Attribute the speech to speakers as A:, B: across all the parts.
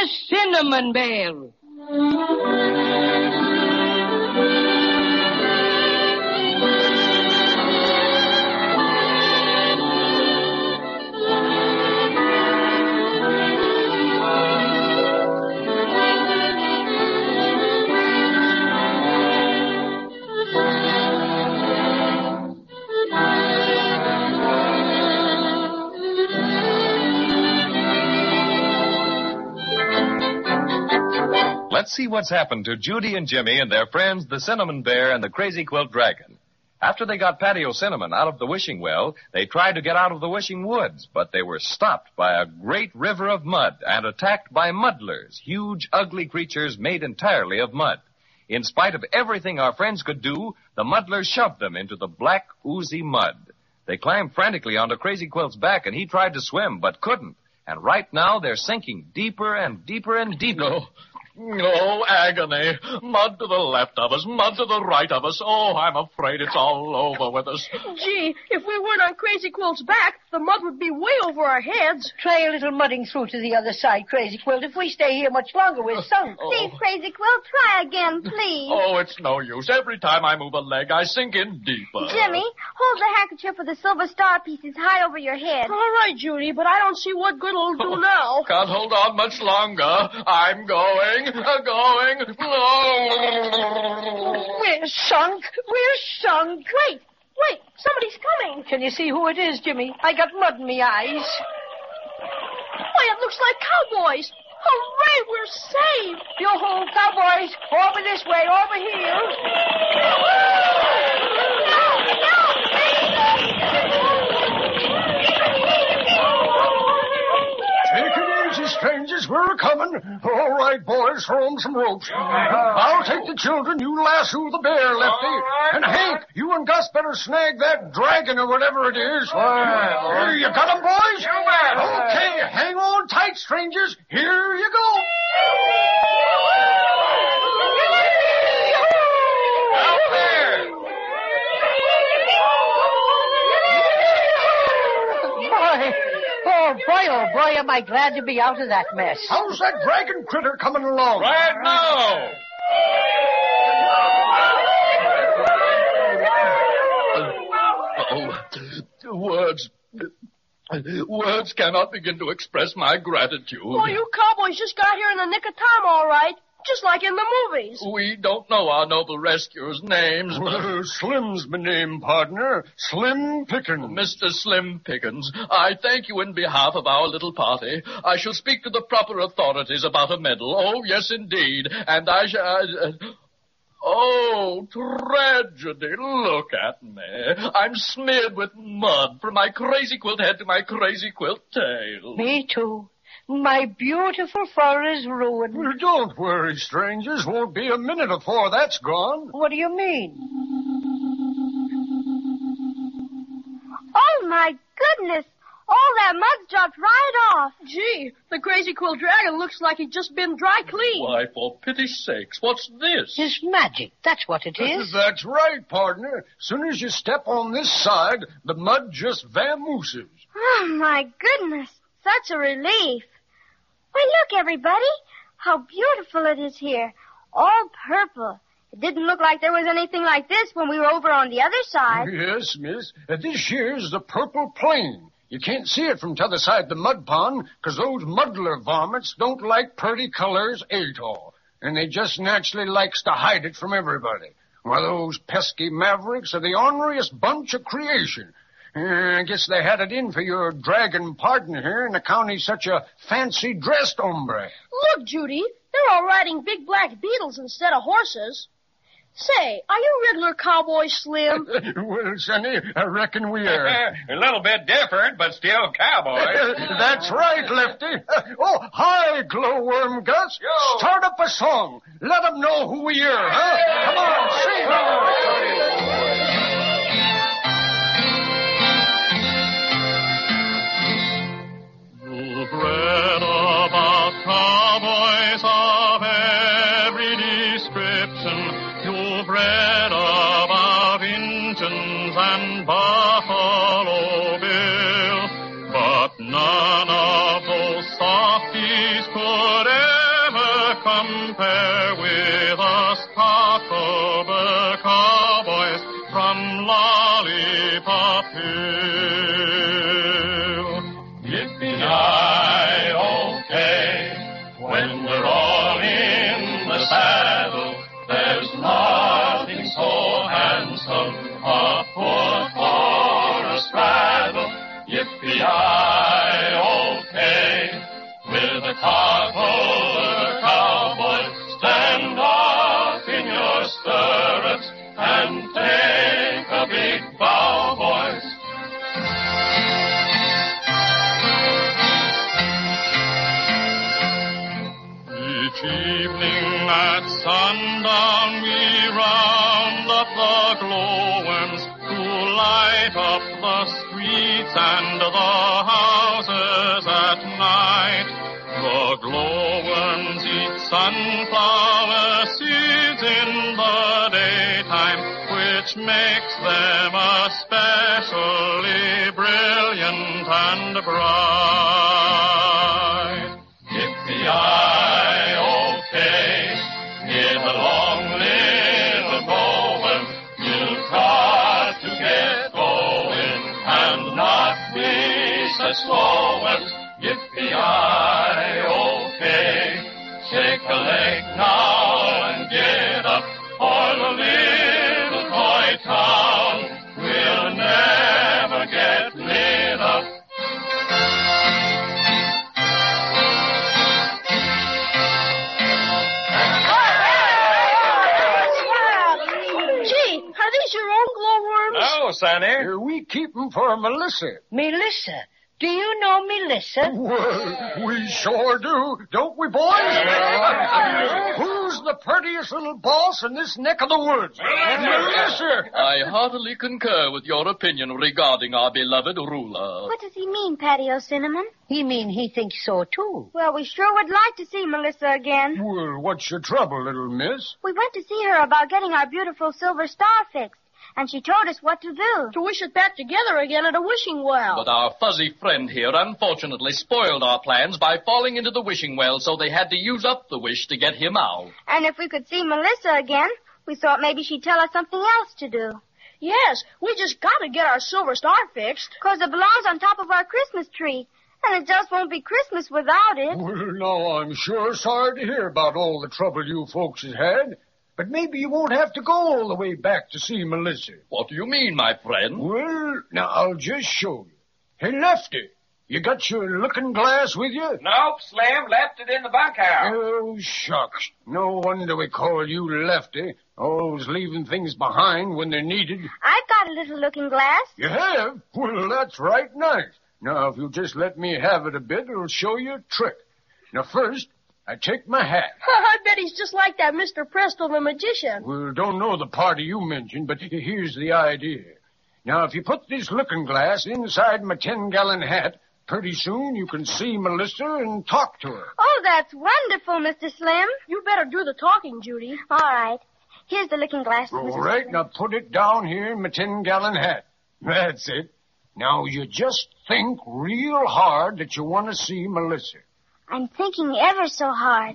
A: Cinnamon Bear.
B: Let's see what's happened to Judy and Jimmy and their friends, the Cinnamon Bear and the Crazy Quilt Dragon. After they got Patio Cinnamon out of the wishing well, they tried to get out of the wishing woods, but they were stopped by a great river of mud and attacked by muddlers, huge, ugly creatures made entirely of mud. In spite of everything our friends could do, the muddlers shoved them into the black, oozy mud. They climbed frantically onto Crazy Quilt's back, and he tried to swim, but couldn't. And right now, they're sinking deeper and deeper and deeper.
C: Oh, agony. Mud to the left of us, mud to the right of us. Oh, I'm afraid it's all over with us.
D: Gee, if we weren't on Crazy Quilt's back, the mud would be way over our heads.
A: Try a little mudding through to the other side, Crazy Quilt. If we stay here much longer, we're sunk.
E: Please, Crazy Quilt, try again, please.
C: Oh, it's no use. Every time I move a leg, I sink in deeper.
E: Jimmy, hold the handkerchief with the silver star pieces high over your head.
D: All right, Judy, but I don't see what good it'll do now.
C: Can't hold on much longer. I'm going.
A: We're sunk. We're sunk.
D: Wait, somebody's coming.
A: Can you see who it is, Jimmy? I got mud in my eyes.
D: Why, it looks like cowboys. Hooray, we're saved.
A: Yo-ho, cowboys. Over this way, over here.
F: Take it easy, strangers. We're coming. All right, boys, throw 'em some ropes. I'll take the children. You lasso the bear, Lefty.
C: Right,
F: and Hank, you and Gus better snag that dragon or whatever it is. You got 'em, boys?
C: You bet.
F: Okay, hang on tight, strangers. Here you go.
C: Out there.
A: Oh, boy, am I glad to be out of that mess.
F: How's that dragon critter coming along?
C: Right now. Words cannot begin to express my gratitude.
D: Oh, you cowboys just got here in the nick of time, all right. Just like in the movies.
C: We don't know our noble rescuers' names.
F: Well, Slim's my name, partner. Slim Pickens.
C: Mr. Slim Pickens, I thank you in behalf of our little party. I shall speak to the proper authorities about a medal. Oh, yes, indeed. And I shall... Oh, tragedy. Look at me. I'm smeared with mud from my Crazy Quilt head to my Crazy Quilt tail.
A: Me too. My beautiful fur is ruined.
F: Well, don't worry, strangers. Won't be a minute before that's gone.
A: What do you mean?
E: Oh, my goodness. All that mud's dropped right off.
D: Gee, the Crazy Quilt Dragon looks like he'd just been dry cleaned.
C: Why, for pity's sakes, what's this?
A: It's magic. That's what it is.
F: That's right, partner. Soon as you step on this side, the mud just vamooses.
E: Oh, my goodness. Such a relief. Why, look, everybody. How beautiful it is here. All purple. It didn't look like there was anything like this when we were over on the other side.
F: Yes, miss. This here's the Purple Plain. You can't see it from t'other side the mud pond, 'cause those muddler varmints don't like purty colors at all. And they just naturally likes to hide it from everybody. Why, those pesky mavericks are the orneriest bunch of creation. I guess they had it in for your dragon partner here in the county such a fancy-dressed hombre.
D: Look, Judy, they're all riding big black beetles instead of horses. Say, are you regular cowboy Slim?
F: Well, Sonny, I reckon we are.
C: A little bit different, but still cowboy.
F: That's right, Lefty. Oh, hi, Glowworm Gus.
C: Yo.
F: Start up a song. Let 'em know who we are, huh? Come on, sing.
C: You've read about cowboys of every description. You've read about Injuns and Buffalo Bill, but none of those softies could ever compare with us October cowboys from Lollipop Hill. Yippee-yi-okay, when we're all in the saddle, there's nothing so handsome, a foot for a straddle. Yippee-yi-okay, with a October cowboy, stand up in your stirrups and take a big bow, boys. Each evening at sundown we round up the glowworms who light up the streets and the houses at night. The glowworms eat sunflower seeds in the daytime, which makes them especially brilliant and bright. Yippee-yi-okay, get along, little glowworm. You've got to get going and not be such slow ones. Yippee-yi-okay, shake a leg now and get up, or the little toy town will never get lit up.
D: Gee, are these your own glowworms?
B: No, Sonny.
F: We keep 'em for Melissa.
A: Melissa. Do you know Melissa?
F: Well, we sure do, don't we, boys? Who's the prettiest little boss in this neck of the woods? Melissa!
C: I heartily concur with your opinion regarding our beloved ruler.
E: What does he mean, Patty Cinnamon?
A: He mean he thinks so, too.
E: Well, we sure would like to see Melissa again.
F: Well, what's your trouble, little miss?
E: We went to see her about getting our beautiful silver star fixed, and she told us what to do.
D: To wish it back together again at a wishing well.
C: But our fuzzy friend here unfortunately spoiled our plans by falling into the wishing well, so they had to use up the wish to get him out.
E: And if we could see Melissa again, we thought maybe she'd tell us something else to do.
D: Yes, we just got to get our silver star fixed.
E: 'Cause it belongs on top of our Christmas tree, and it just won't be Christmas without it.
F: Well, now, I'm sure sorry to hear about all the trouble you folks has had. But maybe you won't have to go all the way back to see Melissa.
C: What do you mean, my friend?
F: Well, now, I'll just show you. Hey, Lefty, you got your looking glass with you?
G: Nope, Slim. Left it in the bunkhouse.
F: Oh, shucks. No wonder we call you Lefty. Always leaving things behind when they're needed.
E: I've got a little looking glass.
F: You have? Well, that's right nice. Now, if you'll just let me have it a bit, it'll show you a trick. Now, first, I take my hat.
D: I bet he's just like that Mr. Presto the magician.
F: Well, don't know the party you mentioned, but here's the idea. Now, if you put this looking glass inside my 10-gallon hat, pretty soon you can see Melissa and talk to her.
E: Oh, that's wonderful, Mr. Slim.
D: You better do the talking, Judy.
E: All right. Here's the looking glass.
F: All right, now put it down here in my 10-gallon hat. That's it. Now, you just think real hard that you want to see Melissa.
E: I'm thinking ever so hard.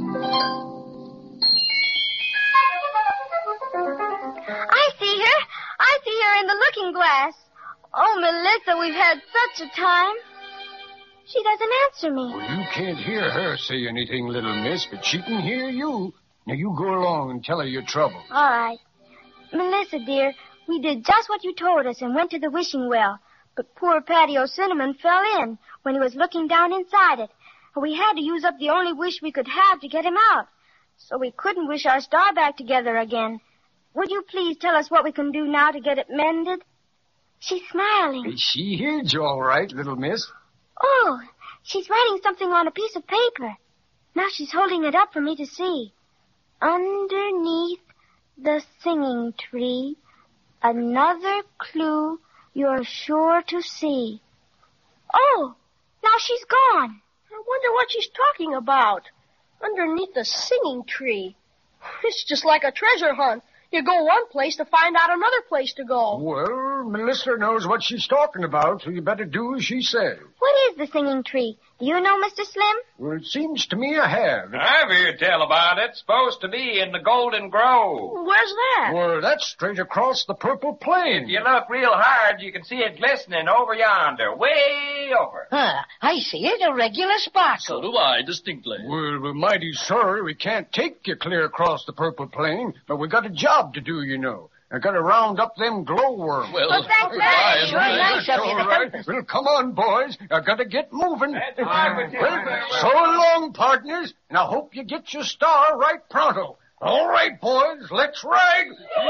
E: I see her. I see her in the looking glass. Oh, Melissa, we've had such a time. She doesn't answer me.
F: Well, you can't hear her say anything, little miss, but she can hear you. Now, you go along and tell her your trouble.
E: All right. Melissa, dear, we did just what you told us and went to the wishing well. But poor Patty Cinnamon fell in when he was looking down inside it. And we had to use up the only wish we could have to get him out. So we couldn't wish our star back together again. Would you please tell us what we can do now to get it mended? She's smiling.
F: She heard you all right, little miss.
E: Oh, she's writing something on a piece of paper. Now she's holding it up for me to see. Underneath the singing tree, another clue you're sure to see. Oh, now she's gone.
D: I wonder what she's talking about. Underneath the singing tree. It's just like a treasure hunt. You go one place to find out another place to go.
F: Well, Melissa knows what she's talking about, so you better do as she says.
E: What is the singing tree? Do you know, Mr. Slim?
F: Well, it seems to me I have.
G: I've heard tell about it. Supposed to be in the Golden Grove.
D: Where's that?
F: Well, that's straight across the Purple Plain.
G: If you look real hard, you can see it glistening over yonder, way over.
A: I see it, a regular
C: So
A: sparkle.
C: do I, distinctly.
F: Well, we're mighty sorry we can't take you clear across the Purple Plain, but we got a job to do, you know. I got to round up them glowworms.
C: Well,
E: Well, thanks,
C: goodbye,
E: Dad.
A: Sure,
C: anyway.
A: nice of you.
F: All right. Well, come on, boys. I got to get moving.
G: That's fine with you.
F: Well, so long, partners, and I hope you get your star right pronto. All right, boys, let's ride.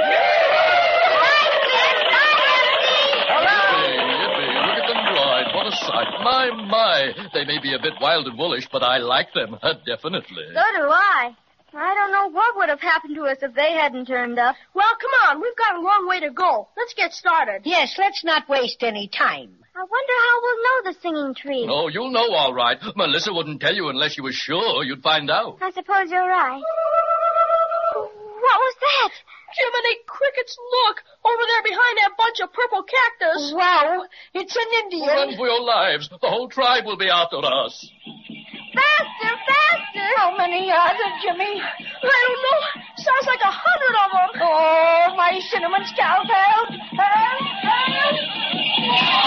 C: Yippee, yippee. Look at them ride. What a sight. My. They may be a bit wild and woolish, but I like them. Definitely.
E: So do I. I don't know what would have happened to us if they hadn't turned up.
D: Well, come on. We've got a long way to go. Let's get started.
A: Yes, let's not waste any time.
E: I wonder how we'll know the singing tree.
C: Oh, you'll know all right. Melissa wouldn't tell you unless she was sure you'd find out.
E: I suppose you're right. What was that?
D: Jiminy Crickets, look! Over there behind that bunch of purple cactus.
A: Wow, it's an Indian.
C: Run for your lives. The whole tribe will be after us.
E: Faster, faster!
A: How many are there, Jimmy?
D: I don't know. Sounds like 100 of them.
A: Oh, my cinnamon scalp, help!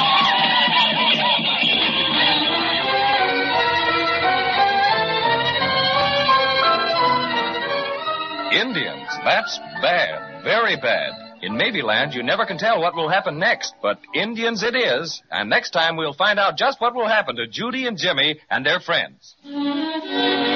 B: Indians, that's bad, very bad. In Maybeland, you never can tell what will happen next, but Indians it is, and next time we'll find out just what will happen to Judy and Jimmy and their friends.